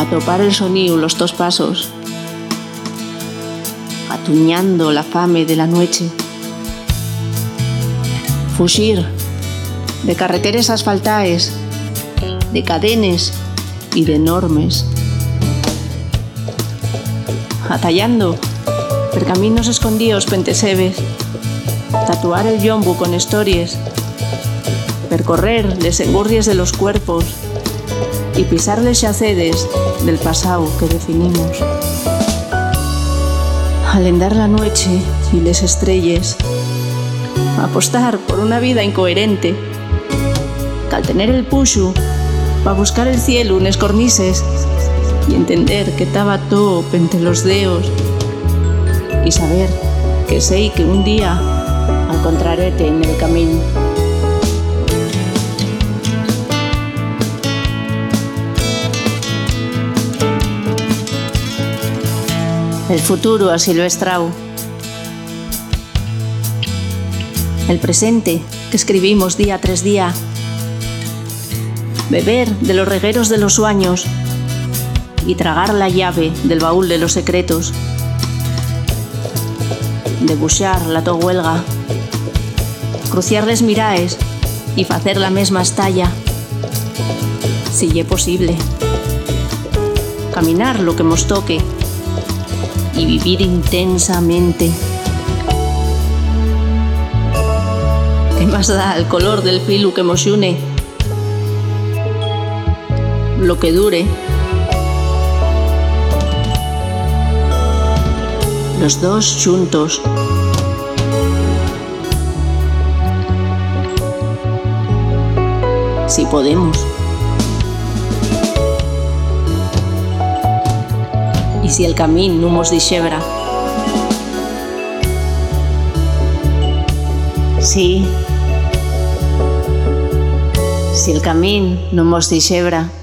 atopar el soníu los tos pasos, atuñando la fame de la nueche. Fuxir de carreteres asfaltaes, de cadenes y de enormes. Atallando per caminos escondíos pentesebes, tatuar el yombu con historias, percorrer les engurries de los cuerpos y pisar les xacedes del pasado que definimos. Alendar la noche y les estrelles, apostar por una vida incoherente, cal tener el puxu pa buscar el cielo unes cornises y entender que taba todo pente los deos y saber que sei que un día encontrarete en el camino. El futuro asilvestrao, el presente que escribimos día tras día, beber de los regueros de los sueños y tragar la llave del baúl de los secretos, debuxar la to huelga, cruciar les miraes y facer la mesma estalla, si lle posible, caminar lo que mos toque y vivir intensamente. ¿Qué más da el color del filu que mos une? Lo que dure. Los dos xuntos. Si podemos. Y si el camín no mos dixebra. Sí. Si el camín no mos dixebra.